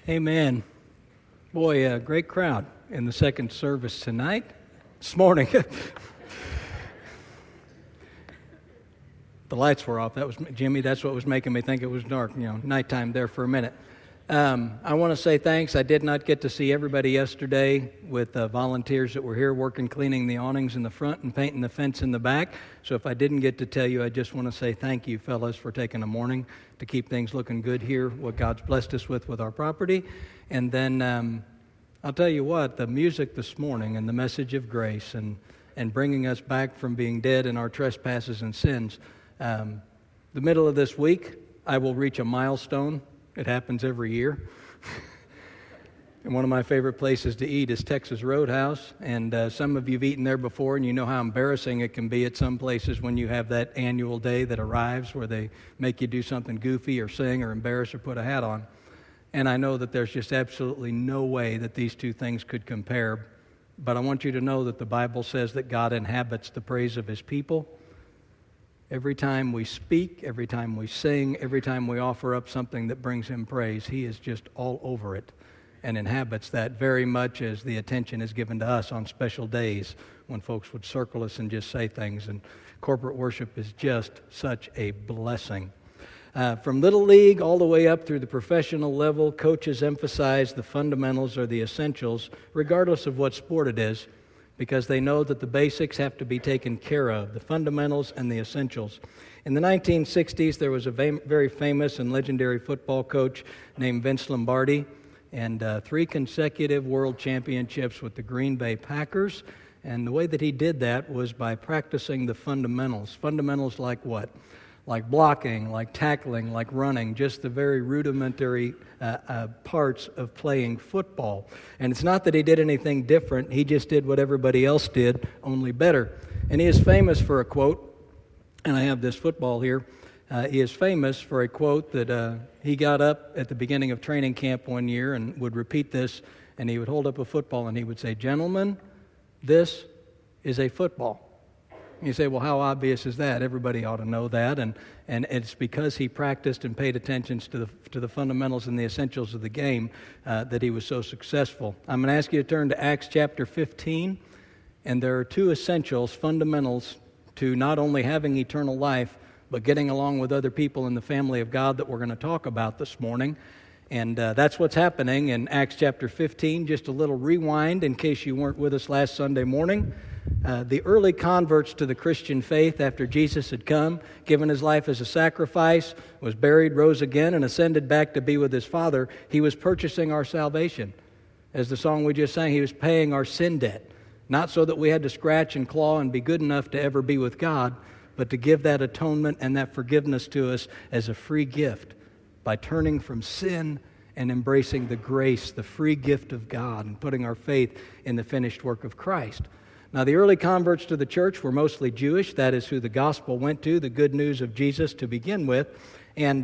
Amen. Boy, great crowd in the second service this morning. The lights were off. That was Jimmy. That's what was making me think it was dark, nighttime there for a minute. I want to say thanks. I did not get to see everybody yesterday with volunteers that were here working, cleaning the awnings in the front and painting the fence in the back. So if I didn't get to tell you, I just want to say thank you, fellas, for taking a morning to keep things looking good here, what God's blessed us with our property. And then I'll tell you what, the music this morning and the message of grace and bringing us back from being dead in our trespasses and sins. The middle of this week, I will reach a milestone. It happens every year. And one of my favorite places to eat is Texas Roadhouse. And some of you have eaten there before, and you know how embarrassing it can be at some places when you have that annual day that arrives where they make you do something goofy or sing or embarrass or put a hat on. And I know that there's just absolutely no way that these two things could compare. But I want you to know that the Bible says that God inhabits the praise of His people. Every time we speak, every time we sing, every time we offer up something that brings Him praise, He is just all over it and inhabits that very much as the attention is given to us on special days when folks would circle us and just say things. And corporate worship is just such a blessing. From Little League all the way up through the professional level, coaches emphasize the fundamentals or the essentials, regardless of what sport it is, because they know that the basics have to be taken care of, the fundamentals and the essentials. In the 1960s, there was a very famous and legendary football coach named Vince Lombardi, and 3 consecutive world championships with the Green Bay Packers. And the way that he did that was by practicing the fundamentals. Fundamentals like what? Like blocking, like tackling, like running, just the very rudimentary parts of playing football. And it's not that he did anything different, he just did what everybody else did, only better. And he is famous for a quote, and I have this football here. He is famous for a quote that he got up at the beginning of training camp one year and would repeat this, and he would hold up a football and he would say, "Gentlemen, this is a football." You say, well, how obvious is that? Everybody ought to know that, and it's because he practiced and paid attention to the fundamentals and the essentials of the game that he was so successful. I'm going to ask you to turn to Acts chapter 15, and there are 2 essentials, fundamentals, to not only having eternal life, but getting along with other people in the family of God that we're going to talk about this morning. And that's what's happening in Acts chapter 15. Just a little rewind in case you weren't with us last Sunday morning. The early converts to the Christian faith after Jesus had come, given His life as a sacrifice, was buried, rose again, and ascended back to be with His Father, He was purchasing our salvation. As the song we just sang, He was paying our sin debt. Not so that we had to scratch and claw and be good enough to ever be with God, but to give that atonement and that forgiveness to us as a free gift by turning from sin and embracing the grace, the free gift of God, and putting our faith in the finished work of Christ. Now, the early converts to the church were mostly Jewish. That is who the gospel went to, the good news of Jesus to begin with. And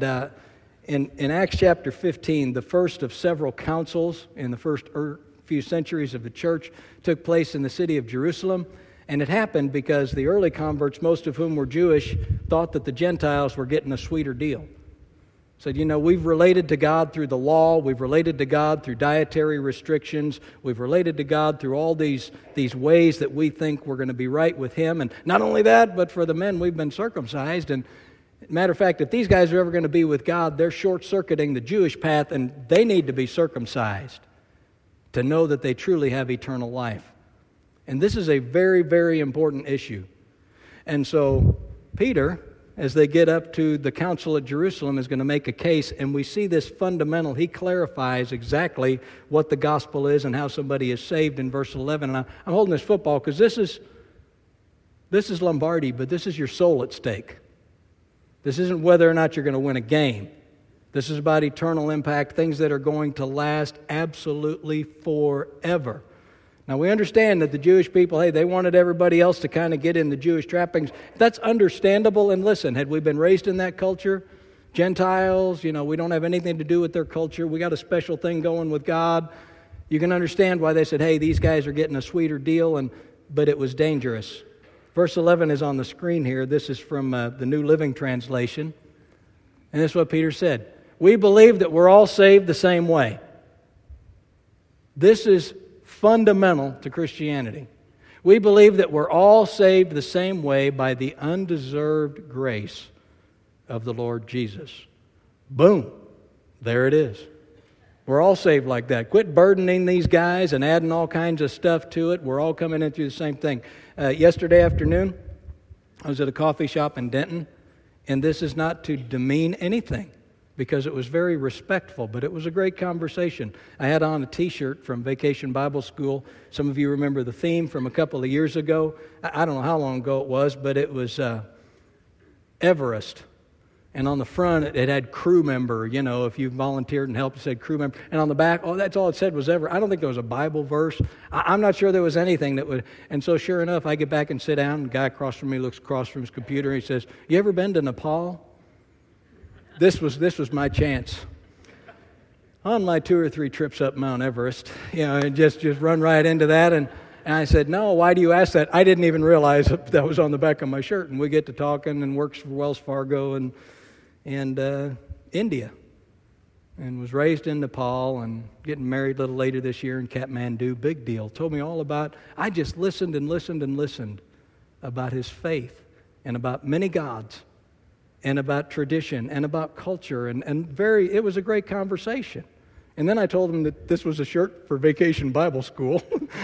in Acts chapter 15, the first of several councils in the first few centuries of the church took place in the city of Jerusalem. And it happened because the early converts, most of whom were Jewish, thought that the Gentiles were getting a sweeter deal. Said, we've related to God through the law, we've related to God through dietary restrictions, we've related to God through all these ways that we think we're going to be right with Him. And not only that, but for the men, we've been circumcised. And matter of fact, if these guys are ever going to be with God, they're short-circuiting the Jewish path, and they need to be circumcised to know that they truly have eternal life. And this is a very, very important issue. And so Peter, as they get up to the council at Jerusalem, is going to make a case, and we see this fundamental. He clarifies exactly what the gospel is and how somebody is saved in verse 11. And I'm holding this football because this is Lombardi, but this is your soul at stake. This isn't whether or not you're going to win a game. This is about eternal impact, things that are going to last absolutely forever. Now, we understand that the Jewish people, they wanted everybody else to kind of get in the Jewish trappings. That's understandable. And listen, had we been raised in that culture, Gentiles, we don't have anything to do with their culture. We got a special thing going with God. You can understand why they said, hey, these guys are getting a sweeter deal, but it was dangerous. Verse 11 is on the screen here. This is from the New Living Translation. And this is what Peter said. We believe that we're all saved the same way. This is fundamental to Christianity. We believe that we're all saved the same way by the undeserved grace of the Lord Jesus. Boom. There it is. We're all saved like that. Quit burdening these guys and adding all kinds of stuff to it. We're all coming in through the same thing. Yesterday afternoon, I was at a coffee shop in Denton, and this is not to demean anything because it was very respectful, but it was a great conversation. I had on a T-shirt from Vacation Bible School. Some of you remember the theme from a couple of years ago. I don't know how long ago it was, but it was Everest. And on the front, it had crew member. You know, if you volunteered and helped, it said crew member. And on the back, that's all it said was Everest. I don't think there was a Bible verse. I'm not sure there was anything that would. And so sure enough, I get back and sit down. The guy across from me looks across from his computer, and he says, "You ever been to Nepal?" This was my chance. On my 2 or 3 trips up Mount Everest, and just run right into that. And I said, "No, why do you ask that?" I didn't even realize that was on the back of my shirt. And we get to talking, and works for Wells Fargo and India, and was raised in Nepal and getting married a little later this year in Kathmandu. Big deal. Told me all about, I just listened and listened and listened about his faith and about many gods and about tradition and about culture, and it was a great conversation. And then I told him that this was a shirt for Vacation Bible School.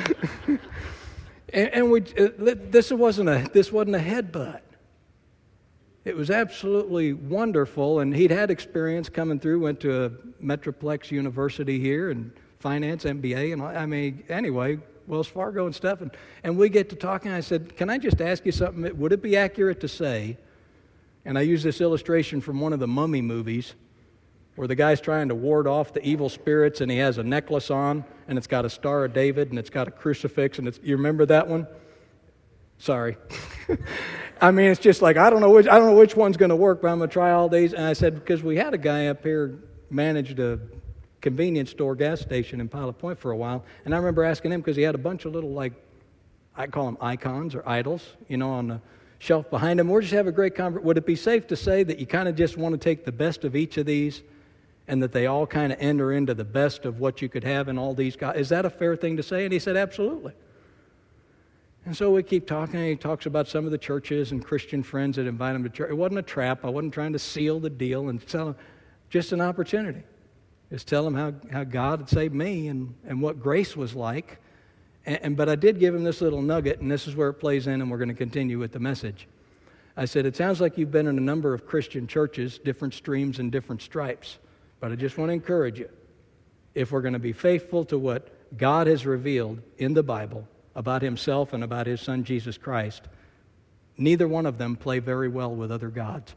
This wasn't a headbutt. It was absolutely wonderful, and he'd had experience coming through, went to a Metroplex University here, and finance, MBA, and anyway, Wells Fargo and stuff, and we get to talking. I said, "Can I just ask you something? Would it be accurate to say," and I use this illustration from one of the Mummy movies, where the guy's trying to ward off the evil spirits, and he has a necklace on, and it's got a Star of David, and it's got a crucifix, and you remember that one? Sorry. It's just like, I don't know which one's going to work, but I'm going to try all these. And I said, because we had a guy up here managed a convenience store gas station in Pilot Point for a while, and I remember asking him, because he had a bunch of little, I call them icons or idols, on the shelf behind him. We're just having a great conversation. Would it be safe to say that you kind of just want to take the best of each of these, and that they all kind of enter into the best of what you could have in all these guys? Is that a fair thing to say? And he said, absolutely. And so we keep talking, and he talks about some of the churches and Christian friends that invite him to church. It wasn't a trap. I wasn't trying to seal the deal and tell him, just an opportunity. Just tell him how God had saved me and what grace was like. But I did give him this little nugget, and this is where it plays in, and we're going to continue with the message. I said, it sounds like you've been in a number of Christian churches, different streams and different stripes. But I just want to encourage you, if we're going to be faithful to what God has revealed in the Bible about himself and about his son Jesus Christ, neither one of them play very well with other gods.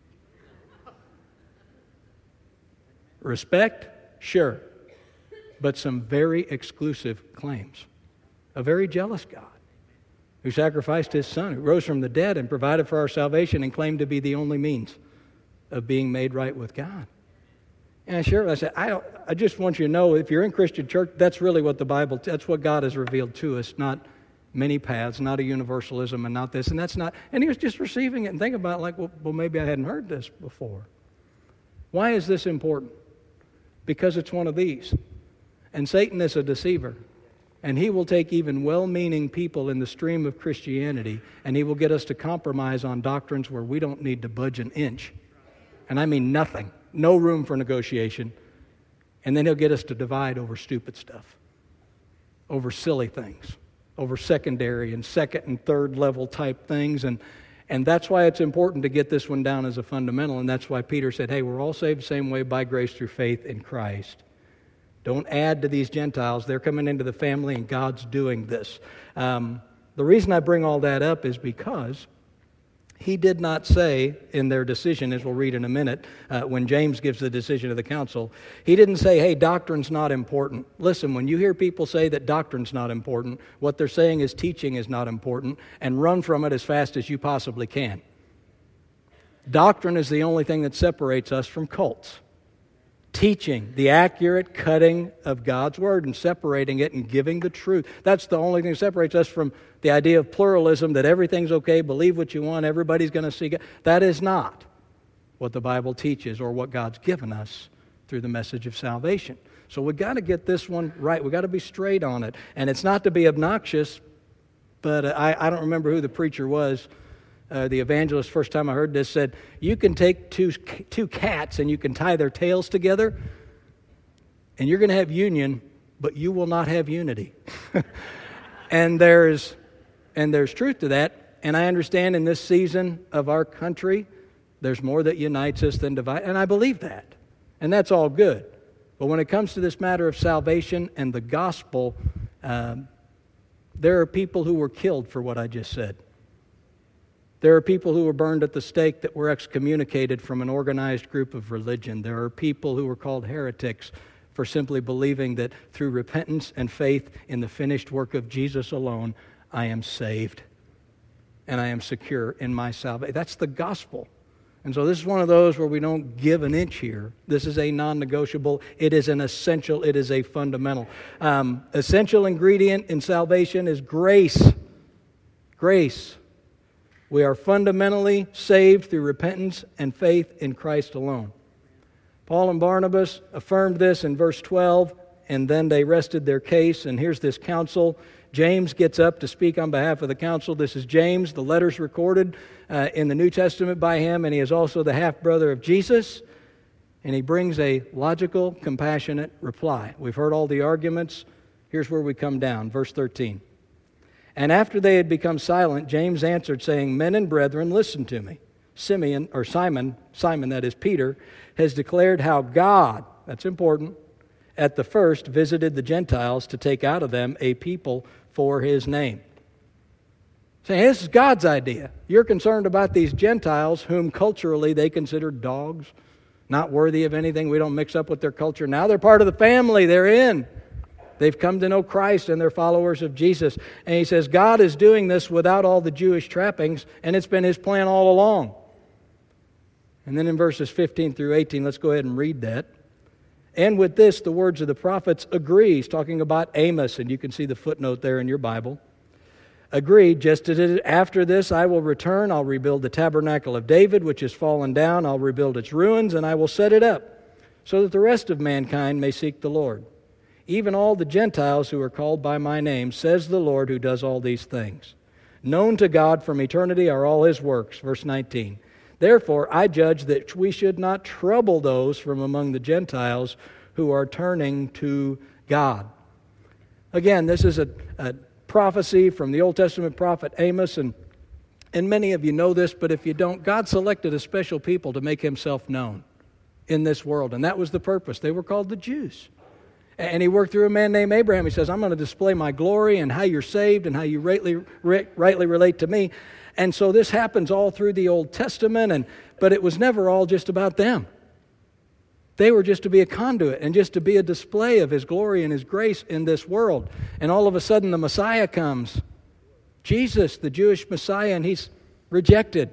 Respect? Sure. But some very exclusive claims. A very jealous God who sacrificed his son, who rose from the dead and provided for our salvation and claimed to be the only means of being made right with God. And I said, I just want you to know, if you're in Christian church, that's really what that's what God has revealed to us, not many paths, not a universalism, and not this, and that's not. And he was just receiving it and thinking about it well, maybe I hadn't heard this before. Why is this important? Because it's one of these. And Satan is a deceiver. And he will take even well-meaning people in the stream of Christianity, and he will get us to compromise on doctrines where we don't need to budge an inch. And I mean nothing. No room for negotiation. And then he'll get us to divide over stupid stuff, over silly things, over secondary and second and third level type things. And that's why it's important to get this one down as a fundamental. And that's why Peter said, hey, we're all saved the same way by grace through faith in Christ. Don't add to these Gentiles. They're coming into the family and God's doing this. The reason I bring all that up is because he did not say in their decision, as we'll read in a minute, when James gives the decision to the council, he didn't say, hey, doctrine's not important. Listen, when you hear people say that doctrine's not important, what they're saying is teaching is not important, and run from it as fast as you possibly can. Doctrine is the only thing that separates us from cults. Teaching, the accurate cutting of God's Word and separating it and giving the truth. That's the only thing that separates us from the idea of pluralism, that everything's okay, believe what you want, everybody's going to see God. That is not what the Bible teaches or what God's given us through the message of salvation. So we've got to get this one right. We've got to be straight on it. And it's not to be obnoxious, but I don't remember who the preacher was. The evangelist, first time I heard this, said, you can take two cats and you can tie their tails together, and you're going to have union, but you will not have unity. And there's truth to that. And I understand in this season of our country, there's more that unites us than divides. And I believe that. And that's all good. But when it comes to this matter of salvation and the gospel, there are people who were killed for what I just said. There are people who were burned at the stake that were excommunicated from an organized group of religion. There are people who were called heretics for simply believing that through repentance and faith in the finished work of Jesus alone, I am saved and I am secure in my salvation. That's the gospel. And so this is one of those where we don't give an inch here. This is a non-negotiable. It is an essential. It is a fundamental. Essential ingredient in salvation is grace. Grace. We are fundamentally saved through repentance and faith in Christ alone. Paul and Barnabas affirmed this in verse 12, and then they rested their case. And here's this council. James gets up to speak on behalf of the council. This is James. The letter's recorded in the New Testament by him, and he is also the half-brother of Jesus. And he brings a logical, compassionate reply. We've heard all the arguments. Here's where we come down. Verse 13. And after they had become silent, James answered, saying, Men and brethren, listen to me. Simon, that is Peter, has declared how God, that's important, at the first visited the Gentiles to take out of them a people for His name. Saying, this is God's idea. You're concerned about these Gentiles whom culturally they consider dogs, not worthy of anything. We don't mix up with their culture. Now they're part of the family. They're in. They've come to know Christ and they're followers of Jesus. And he says, God is doing this without all the Jewish trappings, and it's been His plan all along. And then in verses 15 through 18, let's go ahead and read that. And with this, the words of the prophets agree. He's talking about Amos, and you can see the footnote there in your Bible. Agreed, just as after this I will return, I'll rebuild the tabernacle of David, which is fallen down. I'll rebuild its ruins, and I will set it up, so that the rest of mankind may seek the Lord. Even all the Gentiles who are called by my name, says the Lord who does all these things. Known to God from eternity are all His works. Verse 19. Therefore, I judge that we should not trouble those from among the Gentiles who are turning to God. Again, this is a prophecy from the Old Testament prophet Amos, and many of you know this, but if you don't, God selected a special people to make Himself known in this world, and that was the purpose. They were called the Jews. And He worked through a man named Abraham. He says, I'm going to display my glory and how you're saved and how you rightly relate to me. And so this happens all through the Old Testament, but it was never all just about them. They were just to be a conduit and just to be a display of His glory and His grace in this world. And all of a sudden the Messiah comes. Jesus, the Jewish Messiah, and He's rejected.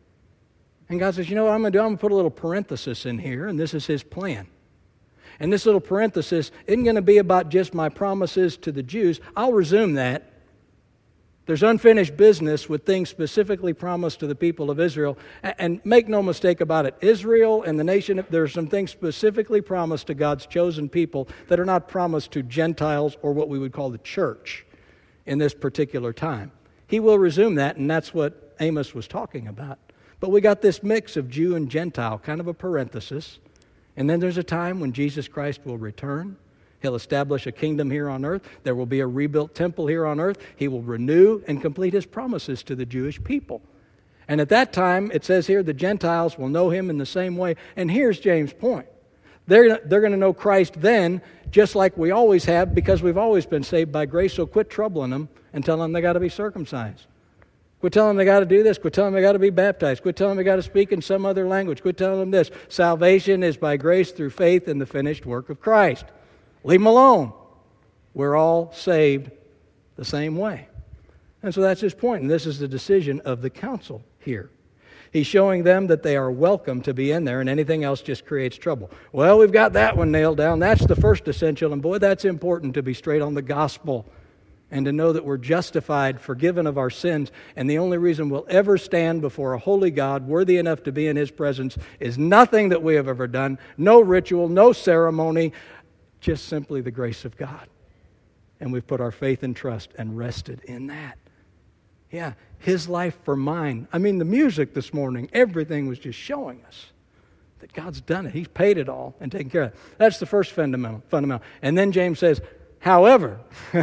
And God says, you know what I'm going to do? I'm going to put a little parenthesis in here, and this is His plan. And this little parenthesis isn't going to be about just my promises to the Jews. I'll resume that. There's unfinished business with things specifically promised to the people of Israel. And make no mistake about it, Israel and the nation, there are some things specifically promised to God's chosen people that are not promised to Gentiles or what we would call the church in this particular time. He will resume that, and that's what Amos was talking about. But we got this mix of Jew and Gentile, kind of a parenthesis. And then there's a time when Jesus Christ will return. He'll establish a kingdom here on earth. There will be a rebuilt temple here on earth. He will renew and complete His promises to the Jewish people. And at that time, it says here, the Gentiles will know Him in the same way. And here's James' point. They're going to know Christ then, just like we always have, because we've always been saved by grace. So quit troubling them and tell them they got to be circumcised. Quit telling them they got to do this. Quit telling them they got to be baptized. Quit telling them they got to speak in some other language. Quit telling them this. Salvation is by grace through faith in the finished work of Christ. Leave them alone. We're all saved the same way. And so that's his point, and this is the decision of the council here. He's showing them that they are welcome to be in there, and anything else just creates trouble. Well, we've got that one nailed down. That's the first essential, and boy, that's important to be straight on the gospel. and to know that we're justified, forgiven of our sins, and the only reason we'll ever stand before a holy God worthy enough to be in His presence is nothing that we have ever done, no ritual, no ceremony, just simply the grace of God. And we've put our faith and trust and rested in that. Yeah, His life for mine. I mean, the music this morning, everything was just showing us that God's done it. He's paid it all and taken care of it. That's the first fundamental. And then James says, however,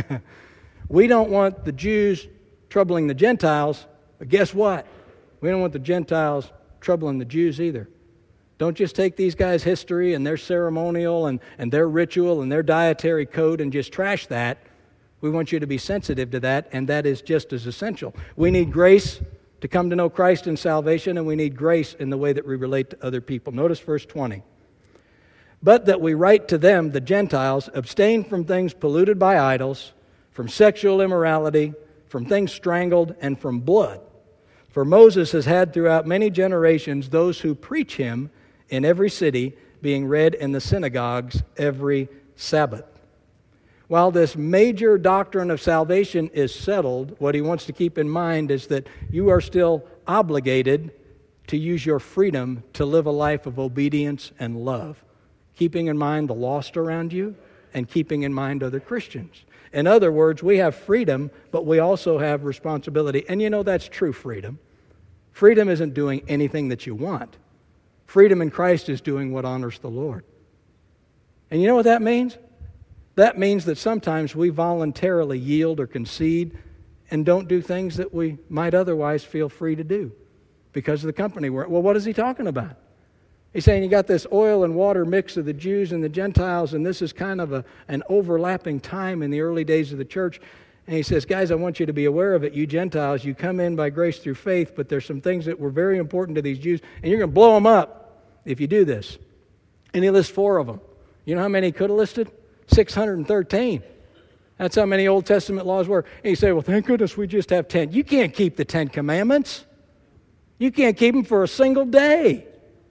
we don't want the Jews troubling the Gentiles, but guess what? We don't want the Gentiles troubling the Jews either. Don't just take these guys' history and their ceremonial and their ritual and their dietary code and just trash that. We want you to be sensitive to that, and that is just as essential. We need grace to come to know Christ in salvation, and we need grace in the way that we relate to other people. Notice verse 20. But that we write to them, the Gentiles, abstain from things polluted by idols, from sexual immorality, from things strangled, and from blood. For Moses has had throughout many generations those who preach him in every city, being read in the synagogues every Sabbath. While this major doctrine of salvation is settled, what he wants to keep in mind is that you are still obligated to use your freedom to live a life of obedience and love, keeping in mind the lost around you and keeping in mind other Christians. In other words, we have freedom, but we also have responsibility. And you know that's true freedom. Freedom isn't doing anything that you want. Freedom in Christ is doing what honors the Lord. And you know what that means? That means that sometimes we voluntarily yield or concede and don't do things that we might otherwise feel free to do because of the company we're in. Well, what is he talking about? He's saying you got this oil and water mix of the Jews and the Gentiles, and this is kind of an overlapping time in the early days of the church. And he says, guys, I want you to be aware of it. You Gentiles, you come in by grace through faith, but there's some things that were very important to these Jews, and you're going to blow them up if you do this. And he lists 4 of them. You know how many he could have listed? 613. That's how many Old Testament laws were. And you say, well, thank goodness we just have 10. You can't keep the 10 commandments. You can't keep them for a single day.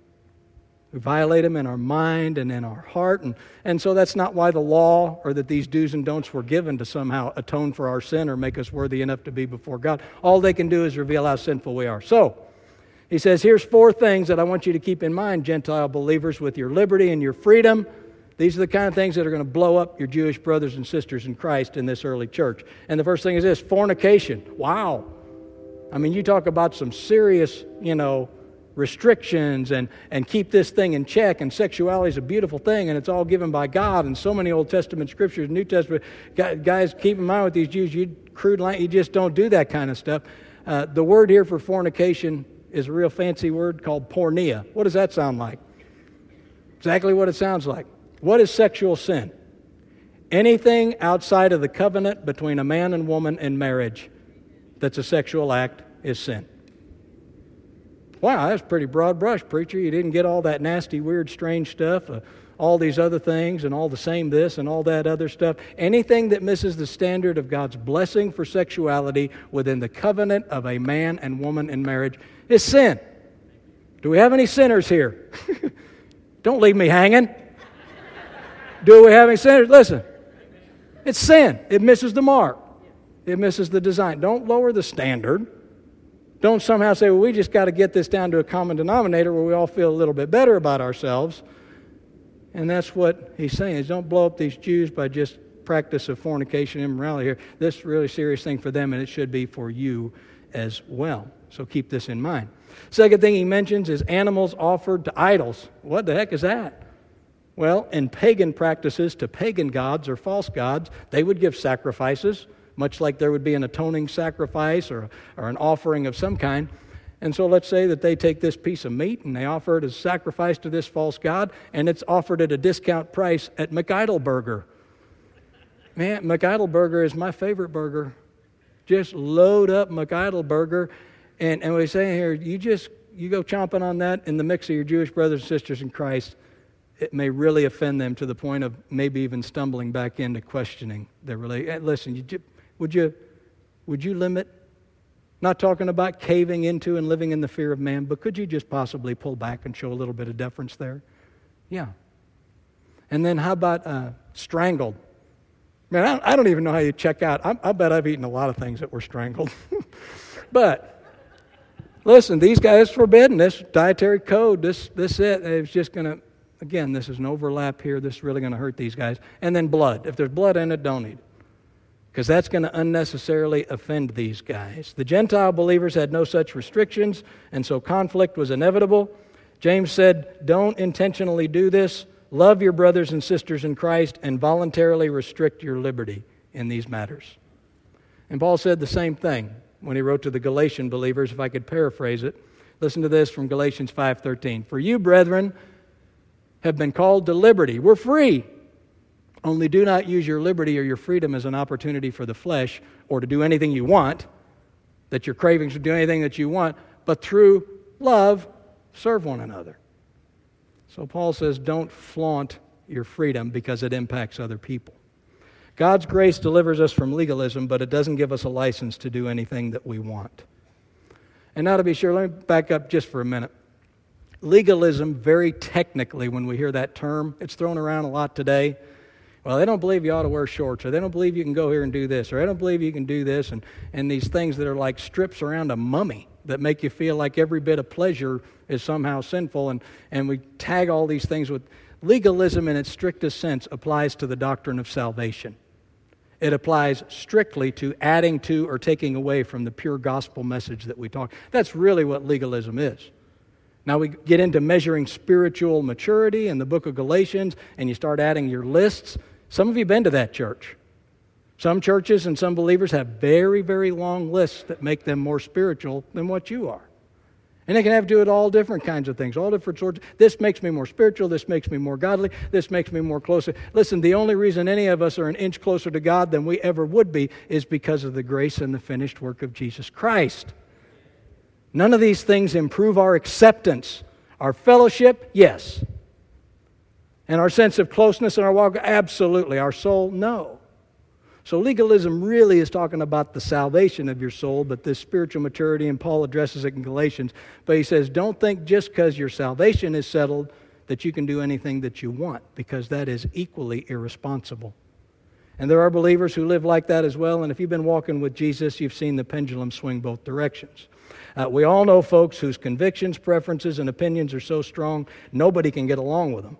We violate them in our mind and in our heart. And so that's not why the law or that these do's and don'ts were given to somehow atone for our sin or make us worthy enough to be before God. All they can do is reveal how sinful we are. So, he says, here's 4 things that I want you to keep in mind, Gentile believers, with your liberty and your freedom. These are the kind of things that are going to blow up your Jewish brothers and sisters in Christ in this early church. And the first thing is this, fornication. Wow. I mean, you talk about some serious, restrictions and keep this thing in check. And sexuality is a beautiful thing, and it's all given by God. And so many Old Testament scriptures, New Testament, guys, keep in mind with these Jews, you just don't do that kind of stuff. The word here for fornication is a real fancy word called porneia. What does that sound like? Exactly what it sounds like. What is sexual sin? Anything outside of the covenant between a man and woman in marriage that's a sexual act is sin. Wow, that's pretty broad brush, preacher. You didn't get all that nasty, weird, strange stuff, all these other things and all the same this and all that other stuff. Anything that misses the standard of God's blessing for sexuality within the covenant of a man and woman in marriage is sin. Do we have any sinners here? Don't leave me hanging. Do we have any sinners? Listen, it's sin. It misses the mark. It misses the design. Don't lower the standard. Don't somehow say, well, we just got to get this down to a common denominator where we all feel a little bit better about ourselves. And that's what he's saying, is don't blow up these Jews by just practice of fornication and immorality here. This is a really serious thing for them, and it should be for you as well. So keep this in mind. Second thing he mentions is animals offered to idols. What the heck is that? Well, in pagan practices to pagan gods or false gods, they would give sacrifices, much like there would be an atoning sacrifice or an offering of some kind. And so let's say that they take this piece of meat and they offer it as sacrifice to this false god, and it's offered at a discount price at McIdleburger. Man, McIdleburger is my favorite burger. Just load up McIdleburger. And we're saying here, you go chomping on that in the mix of your Jewish brothers and sisters in Christ. It may really offend them to the point of maybe even stumbling back into questioning their relationship. Listen, would you limit? Not talking about caving into and living in the fear of man, but could you just possibly pull back and show a little bit of deference there? Yeah. And then how about strangled? Man, I don't even know how you check out. I bet I've eaten a lot of things that were strangled. But listen, these guys forbidden. This dietary code, this it. It's just going to, again, this is an overlap here. This is really going to hurt these guys. And then blood. If there's blood in it, don't eat it. Because that's going to unnecessarily offend these guys. The Gentile believers had no such restrictions, and so conflict was inevitable. James said, don't intentionally do this. Love your brothers and sisters in Christ and voluntarily restrict your liberty in these matters. And Paul said the same thing when he wrote to the Galatian believers, if I could paraphrase it. Listen to this from Galatians 5:13. For you, brethren, have been called to liberty. We're free. Only do not use your liberty or your freedom as an opportunity for the flesh or to do anything you want, that your cravings would do anything that you want, but through love, serve one another. So Paul says, don't flaunt your freedom because it impacts other people. God's grace delivers us from legalism, but it doesn't give us a license to do anything that we want. And now to be sure, let me back up just for a minute. Legalism, very technically, when we hear that term, it's thrown around a lot today. Well, they don't believe you ought to wear shorts, or they don't believe you can go here and do this, or they don't believe you can do this, and these things that are like strips around a mummy that make you feel like every bit of pleasure is somehow sinful, and we tag all these things with legalism in its strictest sense applies to the doctrine of salvation. It applies strictly to adding to or taking away from the pure gospel message that we talk. That's really what legalism is. Now we get into measuring spiritual maturity in the book of Galatians, and you start adding your lists. Some of you have been to that church. Some churches and some believers have very, very long lists that make them more spiritual than what you are. And they can have to do with all different kinds of things, all different sorts. This makes me more spiritual. This makes me more godly. This makes me more closer. Listen, the only reason any of us are an inch closer to God than we ever would be is because of the grace and the finished work of Jesus Christ. None of these things improve our acceptance. Our fellowship, yes. And our sense of closeness in our walk, absolutely. Our soul, no. So legalism really is talking about the salvation of your soul, but this spiritual maturity, and Paul addresses it in Galatians. But he says, don't think just because your salvation is settled that you can do anything that you want, because that is equally irresponsible. And there are believers who live like that as well, and if you've been walking with Jesus, you've seen the pendulum swing both directions. We all know folks whose convictions, preferences, and opinions are so strong, nobody can get along with them.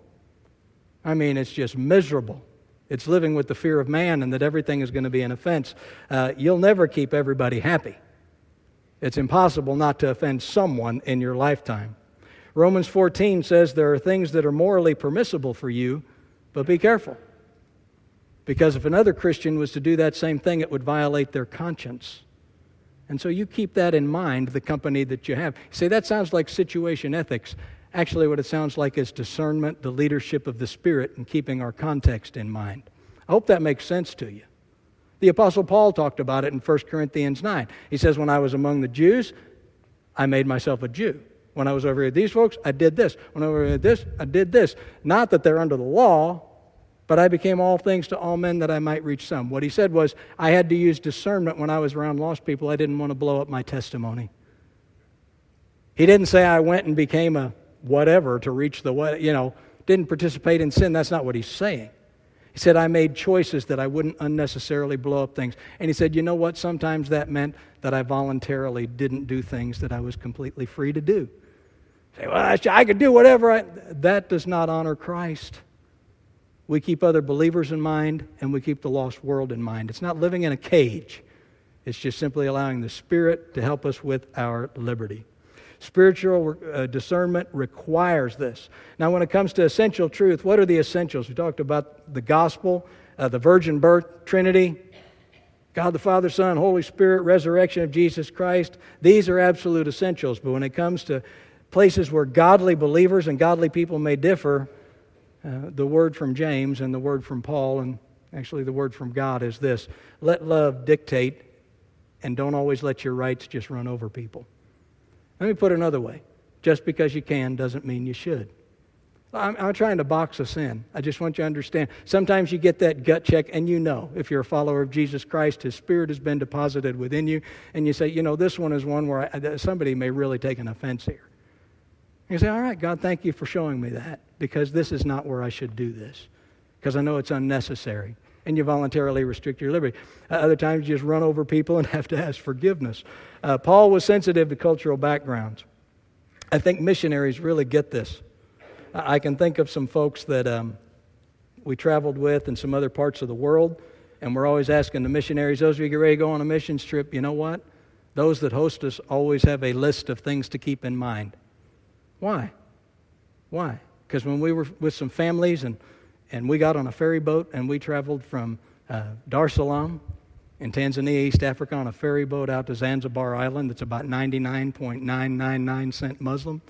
I mean, it's just miserable. It's living with the fear of man and that everything is going to be an offense. You'll never keep everybody happy. It's impossible not to offend someone in your lifetime. Romans 14 says there are things that are morally permissible for you, but be careful. Because if another Christian was to do that same thing, it would violate their conscience. And so you keep that in mind, the company that you have. You say, that sounds like situation ethics. Actually, what it sounds like is discernment, the leadership of the Spirit, and keeping our context in mind. I hope that makes sense to you. The Apostle Paul talked about it in 1 Corinthians 9. He says, when I was among the Jews, I made myself a Jew. When I was over here with these folks, I did this. When I was over here with this, I did this. Not that they're under the law, but I became all things to all men that I might reach some. What he said was, I had to use discernment when I was around lost people. I didn't want to blow up my testimony. He didn't say I went and became a whatever to reach the, didn't participate in sin. That's not what he's saying. He said, I made choices that I wouldn't unnecessarily blow up things. And he said, you know what? Sometimes that meant that I voluntarily didn't do things that I was completely free to do. Say, well, I could do whatever. That does not honor Christ. We keep other believers in mind, and we keep the lost world in mind. It's not living in a cage. It's just simply allowing the Spirit to help us with our liberty. Spiritual discernment requires this. Now, when it comes to essential truth, what are the essentials? We talked about the gospel, the virgin birth, Trinity, God the Father, Son, Holy Spirit, resurrection of Jesus Christ. These are absolute essentials. But when it comes to places where godly believers and godly people may differ, the word from James and the word from Paul, and actually the word from God is this: let love dictate, and don't always let your rights just run over people. Let me put it another way. Just because you can doesn't mean you should. I'm trying to box us in. I just want you to understand. Sometimes you get that gut check, and you know, if you're a follower of Jesus Christ, His Spirit has been deposited within you, and you say, this one is one where somebody may really take an offense here. You say, all right, God, thank you for showing me that, because this is not where I should do this. because I know it's unnecessary. And you voluntarily restrict your liberty. Other times you just run over people and have to ask forgiveness. Paul was sensitive to cultural backgrounds. I think missionaries really get this. I can think of some folks that we traveled with in some other parts of the world, and we're always asking the missionaries, those of you get ready to go on a missions trip, you know what? Those that host us always have a list of things to keep in mind. Why? Why? Because when we were with some families and we got on a ferry boat and we traveled from Dar es Salaam in Tanzania, East Africa, on a ferry boat out to Zanzibar Island that's about 99.999% Muslim.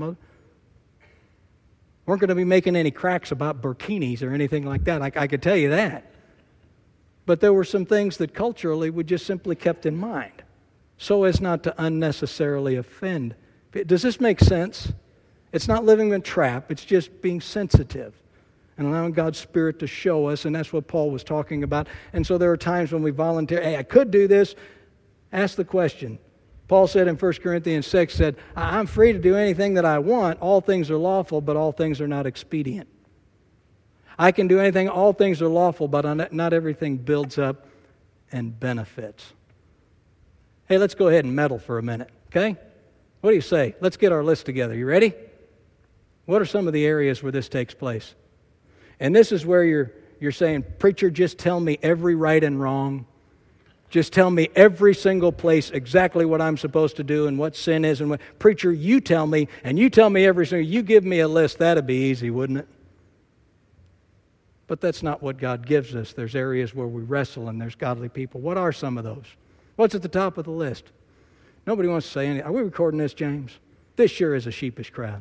Weren't going to be making any cracks about burkinis or anything like that. I could tell you that. But there were some things that culturally we just simply kept in mind so as not to unnecessarily offend. Does this make sense? It's not living in a trap. It's just being sensitive and allowing God's Spirit to show us, and that's what Paul was talking about. And so there are times when we volunteer, hey, I could do this. Ask the question. Paul said in 1 Corinthians 6, said, I'm free to do anything that I want. All things are lawful, but all things are not expedient. I can do anything, all things are lawful, but not everything builds up and benefits. Hey, let's go ahead and meddle for a minute, okay? What do you say? Let's get our list together. You ready? What are some of the areas where this takes place? And this is where you're saying, preacher, just tell me every right and wrong. Just tell me every single place exactly what I'm supposed to do and what sin is. And what, preacher, you tell me, and you tell me every single, you give me a list. That'd be easy, wouldn't it? But that's not what God gives us. There's areas where we wrestle and there's godly people. What are some of those? What's at the top of the list? Nobody wants to say anything. Are we recording this, James? This sure is a sheepish crowd.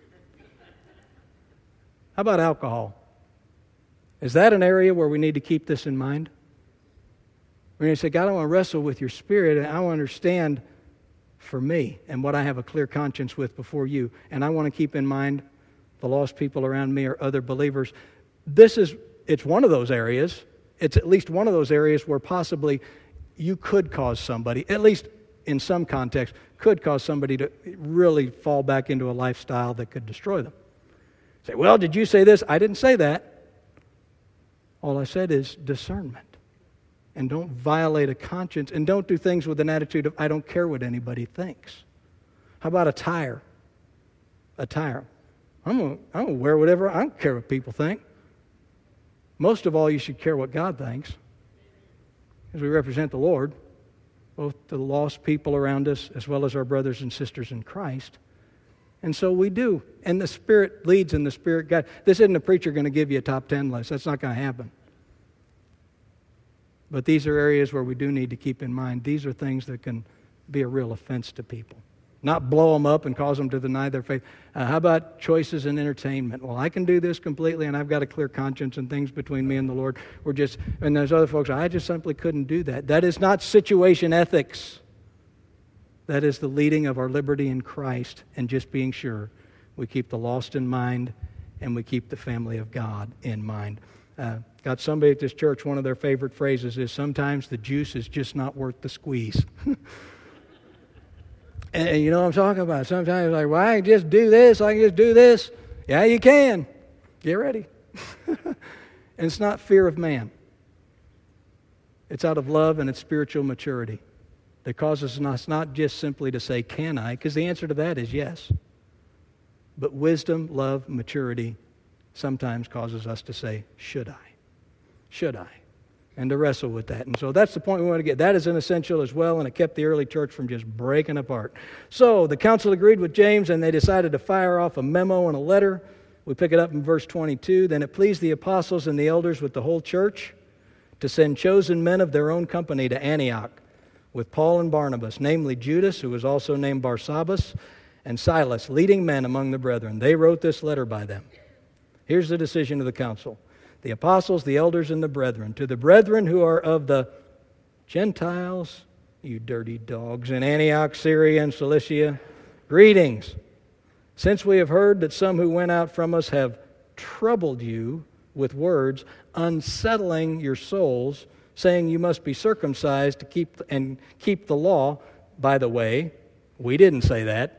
How about alcohol? Is that an area where we need to keep this in mind? We're going to say, God, I want to wrestle with your Spirit, and I want to understand for me and what I have a clear conscience with before you. And I want to keep in mind the lost people around me or other believers. It's one of those areas. It's at least one of those areas where possibly you could cause somebody, at least in some context, could cause somebody to really fall back into a lifestyle that could destroy them. Say, well, did you say this? I didn't say that. All I said is discernment. And don't violate a conscience, and don't do things with an attitude of, I don't care what anybody thinks. How about attire? Attire. I'm going to wear whatever, I don't care what people think. Most of all, you should care what God thinks, because we represent the Lord, both the lost people around us as well as our brothers and sisters in Christ. And so we do. And the Spirit leads and the Spirit guides. This isn't a preacher going to give you a top 10 list. That's not going to happen. But these are areas where we do need to keep in mind. These are things that can be a real offense to people. Not blow them up and cause them to deny their faith. How about choices in entertainment? Well, I can do this completely, and I've got a clear conscience and things between me and the Lord. And there's other folks, I just simply couldn't do that. That is not situation ethics. That is the leading of our liberty in Christ, and just being sure we keep the lost in mind and we keep the family of God in mind. Got somebody at this church, one of their favorite phrases is, sometimes the juice is just not worth the squeeze. And you know what I'm talking about. Sometimes it's like, well, I can just do this, I can just do this. Yeah, you can. Get ready. And it's not fear of man. It's out of love and it's spiritual maturity that causes us not just simply to say, can I? Because the answer to that is yes. But wisdom, love, maturity sometimes causes us to say, should I? Should I? And to wrestle with that. And so that's the point we want to get. That is an essential as well, and it kept the early church from just breaking apart. So the council agreed with James, and they decided to fire off a memo and a letter. We pick it up in verse 22. Then it pleased the apostles and the elders with the whole church to send chosen men of their own company to Antioch with Paul and Barnabas, namely Judas, who was also named Barsabbas, and Silas, leading men among the brethren. They wrote this letter by them. Here's the decision of the council. The apostles, the elders, and the brethren. To the brethren who are of the Gentiles, you dirty dogs, in Antioch, Syria, and Cilicia, greetings. Since we have heard that some who went out from us have troubled you with words, unsettling your souls, saying you must be circumcised to keep the law. By the way, we didn't say that.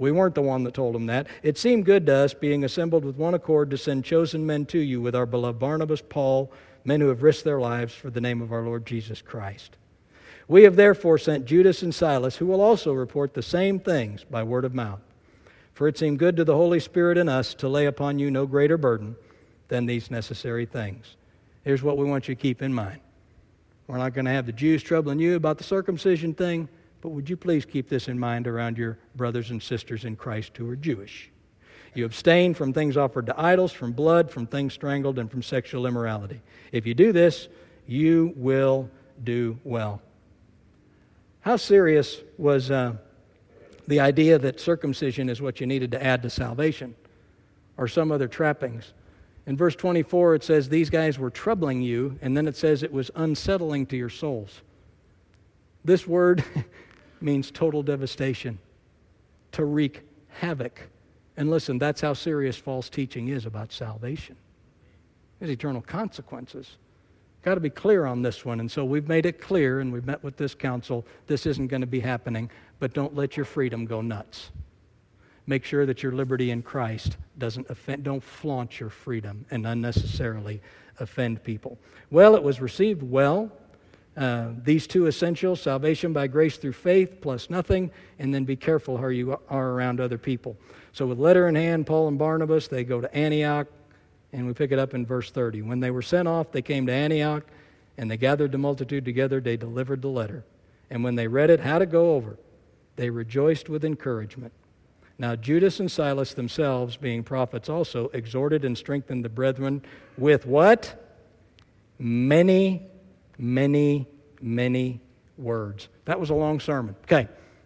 We weren't the one that told them that. It seemed good to us, being assembled with one accord, to send chosen men to you with our beloved Barnabas, Paul, men who have risked their lives for the name of our Lord Jesus Christ. We have therefore sent Judas and Silas, who will also report the same things by word of mouth. For it seemed good to the Holy Spirit and us to lay upon you no greater burden than these necessary things. Here's what we want you to keep in mind. We're not going to have the Jews troubling you about the circumcision thing, but would you please keep this in mind around your brothers and sisters in Christ who are Jewish? You abstain from things offered to idols, from blood, from things strangled, and from sexual immorality. If you do this, you will do well. How serious was the idea that circumcision is what you needed to add to salvation, or some other trappings? In verse 24 it says these guys were troubling you, and then it says it was unsettling to your souls. This word means total devastation, to wreak havoc. And listen, that's how serious false teaching is about salvation. There's eternal consequences. Got to be clear on this one. And so we've made it clear, and we've met with this council, this isn't going to be happening, but don't let your freedom go nuts. Make sure that your liberty in Christ doesn't offend, don't flaunt your freedom and unnecessarily offend people. Well, it was received well. These two essentials, salvation by grace through faith plus nothing, and then be careful how you are around other people. So with letter in hand, Paul and Barnabas, they go to Antioch, and we pick it up in verse 30. When they were sent off, they came to Antioch, and they gathered the multitude together. They delivered the letter. And when they read it, how to go over, they rejoiced with encouragement. Now Judas and Silas themselves, being prophets also, exhorted and strengthened the brethren with what? Many words. That was a long sermon. Okay.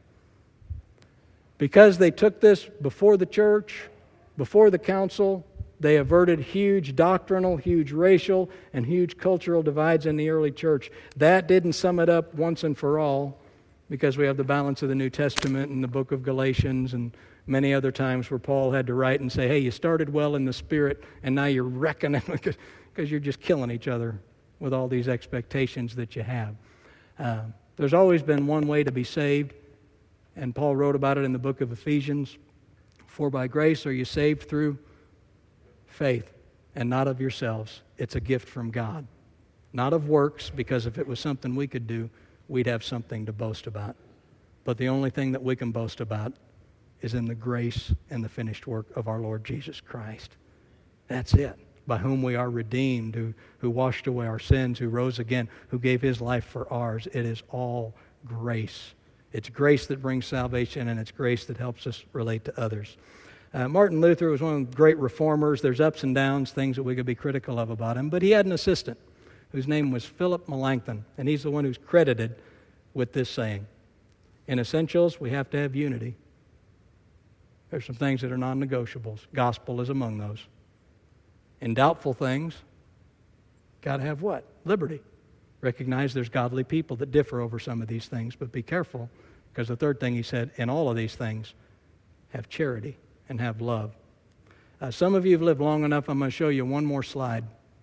Because they took this before the church, before the council, they averted huge doctrinal, huge racial, and huge cultural divides in the early church. That didn't sum it up once and for all, because we have the balance of the New Testament and the book of Galatians and many other times where Paul had to write and say, hey, you started well in the Spirit, and now you're reckoning because you're just killing each other with all these expectations that you have. There's always been one way to be saved, and Paul wrote about it in the book of Ephesians. For by grace are you saved through faith, and not of yourselves. It's a gift from God. Not of works, because if it was something we could do, we'd have something to boast about. But the only thing that we can boast about is in the grace and the finished work of our Lord Jesus Christ. That's it. By whom we are redeemed, who washed away our sins, who rose again, who gave His life for ours. It is all grace. It's grace that brings salvation, and it's grace that helps us relate to others. Martin Luther was one of the great reformers. There's ups and downs, things that we could be critical of about him, but he had an assistant whose name was Philip Melanchthon, and he's the one who's credited with this saying. In essentials, we have to have unity. There's some things that are non-negotiables. Gospel is among those. In doubtful things, got to have what? Liberty. Recognize there's godly people that differ over some of these things, but be careful, because the third thing he said, in all of these things, have charity and have love. Some of you have lived long enough, I'm going to show you one more slide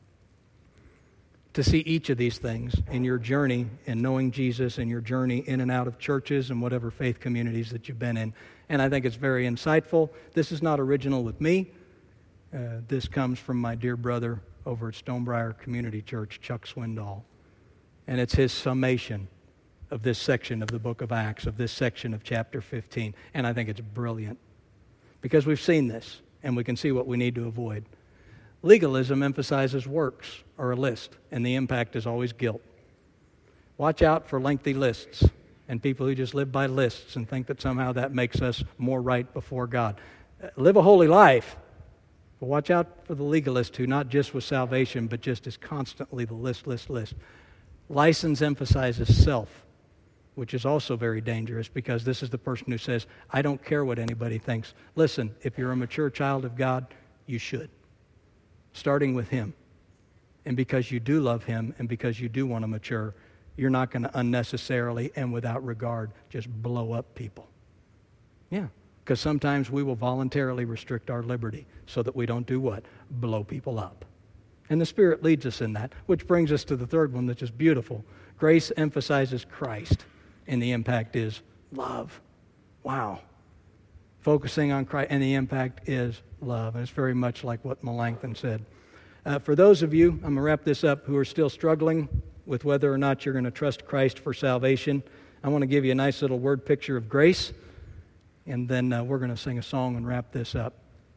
to see each of these things in your journey in knowing Jesus and your journey in and out of churches and whatever faith communities that you've been in. And I think it's very insightful. This is not original with me. This comes from my dear brother over at Stonebriar Community Church, Chuck Swindoll. And it's his summation of this section of the book of Acts, of this section of chapter 15. And I think it's brilliant, because we've seen this, and we can see what we need to avoid. Legalism emphasizes works or a list, and the impact is always guilt. Watch out for lengthy lists and people who just live by lists and think that somehow that makes us more right before God. Live a holy life, but watch out for the legalist who not just with salvation, but just is constantly the list. License emphasizes self, which is also very dangerous, because this is the person who says, I don't care what anybody thinks. Listen, if you're a mature child of God, you should. Starting with Him. And because you do love Him and because you do want to mature, you're not going to unnecessarily and without regard just blow up people. Yeah, because sometimes we will voluntarily restrict our liberty so that we don't do what? Blow people up. And the Spirit leads us in that, which brings us to the third one, which is beautiful. Grace emphasizes Christ, and the impact is love. Wow. focusing on Christ, and the impact is love. And it's very much like what Melanchthon said. For those of you, I'm going to wrap this up, who are still struggling with whether or not you're going to trust Christ for salvation, I want to give you a nice little word picture of grace, and then we're going to sing a song and wrap this up.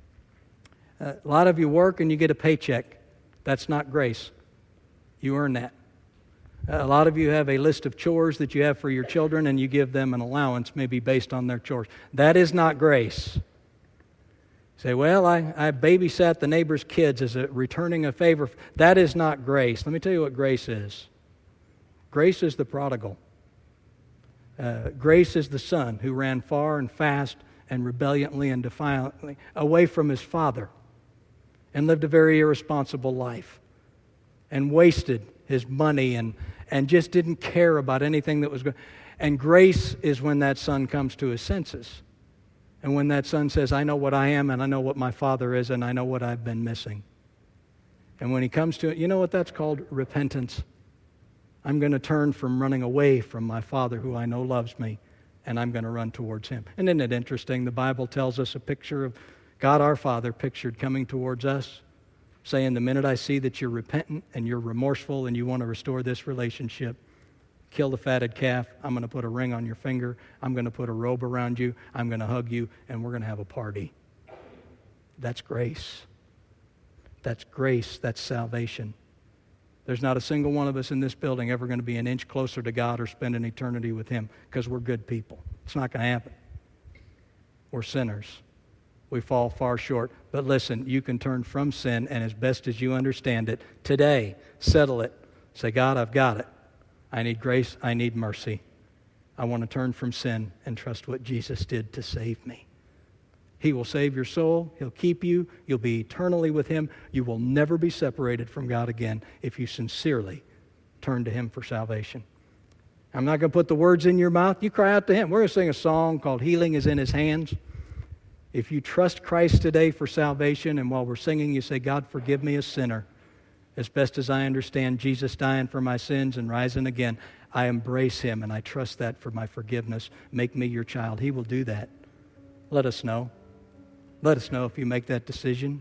A lot of you work and you get a paycheck. That's not grace. You earn that. A lot of you have a list of chores that you have for your children, and you give them an allowance, maybe based on their chores. That is not grace. You say, well, I babysat the neighbor's kids as a returning a favor. That is not grace. Let me tell you what grace is. Grace is the prodigal. Grace is the son who ran far and fast and rebelliously and defiantly away from his father and lived a very irresponsible life and wasted his money and just didn't care about anything that was going. And grace is when that son comes to his senses. And when that son says, I know what I am, and I know what my father is, and I know what I've been missing. And when he comes to it, you know what that's called? Repentance. I'm going to turn from running away from my father, who I know loves me, and I'm going to run towards him. And isn't it interesting? The Bible tells us a picture of God our Father pictured coming towards us, saying, the minute I see that you're repentant and you're remorseful and you want to restore this relationship, kill the fatted calf, I'm going to put a ring on your finger, I'm going to put a robe around you, I'm going to hug you, and we're going to have a party. That's grace. That's grace. That's salvation. There's not a single one of us in this building ever going to be an inch closer to God or spend an eternity with Him because we're good people. It's not going to happen. We're sinners. We fall far short. But listen, you can turn from sin, and as best as you understand it, today, settle it. Say, God, I've got it. I need grace. I need mercy. I want to turn from sin and trust what Jesus did to save me. He will save your soul. He'll keep you. You'll be eternally with Him. You will never be separated from God again if you sincerely turn to Him for salvation. I'm not going to put the words in your mouth. You cry out to Him. We're going to sing a song called Healing is in His Hands. If you trust Christ today for salvation, and while we're singing, you say, God, forgive me a sinner. As best as I understand Jesus dying for my sins and rising again, I embrace Him and I trust that for my forgiveness. Make me your child. He will do that. Let us know. Let us know if you make that decision.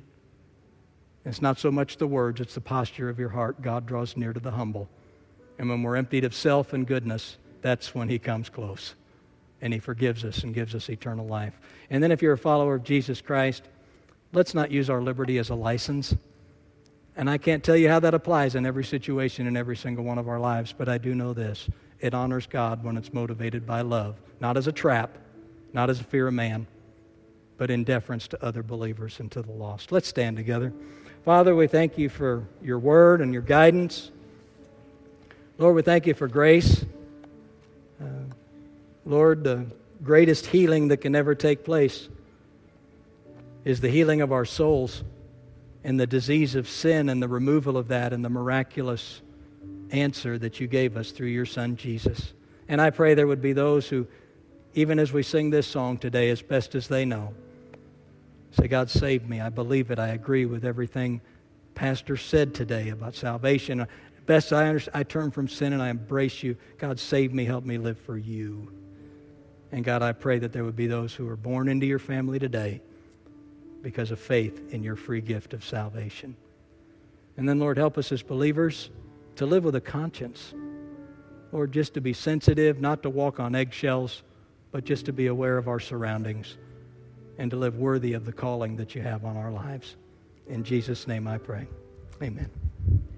It's not so much the words, it's the posture of your heart. God draws near to the humble. And when we're emptied of self and goodness, that's when He comes close. And He forgives us and gives us eternal life. And then if you're a follower of Jesus Christ, let's not use our liberty as a license. And I can't tell you how that applies in every situation in every single one of our lives, but I do know this. It honors God when it's motivated by love, not as a trap, not as a fear of man, but in deference to other believers and to the lost. Let's stand together. Father, we thank You for Your word and Your guidance. Lord, we thank You for grace. Lord, the greatest healing that can ever take place is the healing of our souls and the disease of sin and the removal of that and the miraculous answer that You gave us through Your Son, Jesus. And I pray there would be those who, even as we sing this song today, as best as they know, say, God, save me. I believe it. I agree with everything Pastor said today about salvation. Best I understand, I turn from sin and I embrace You. God, save me. Help me live for You. And God, I pray that there would be those who are born into Your family today because of faith in Your free gift of salvation. And then, Lord, help us as believers to live with a conscience. Lord, just to be sensitive, not to walk on eggshells, but just to be aware of our surroundings and to live worthy of the calling that You have on our lives. In Jesus' name I pray. Amen.